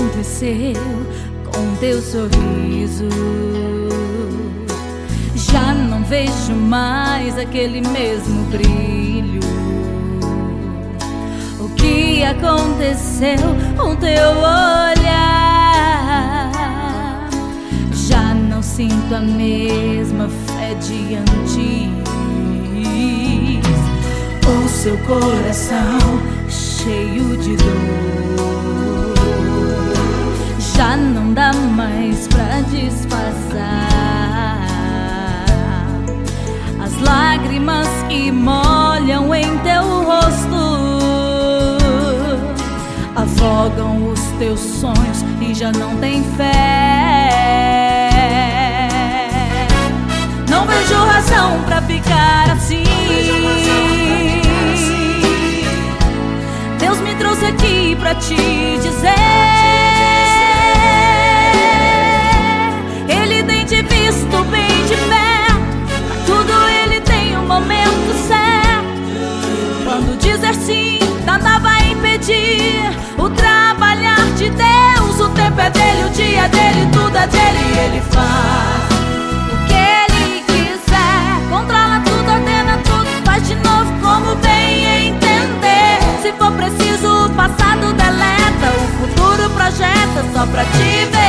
aconteceu com teu sorriso? Já não vejo mais aquele mesmo brilho. O que aconteceu com teu olhar? Já não sinto a mesma fé de antes. O seu coração cheio de dor já não dá mais pra disfarçar. As lágrimas que molham em teu rosto afogam os teus sonhos e já não tem fé. Não vejo razão pra ficar assim. Deus me trouxe aqui pra te dizer: Ele tem te visto bem de perto. Pra tudo Ele tem um momento certo. Quando dizer sim, nada vai impedir o trabalhar de Deus. O tempo é dele, o dia é dele, tudo é dele. Ele faz o que Ele quiser, controla tudo, ordena tudo, faz de novo como bem entender. Se for preciso, o passado deleta, o futuro projeta só pra te ver.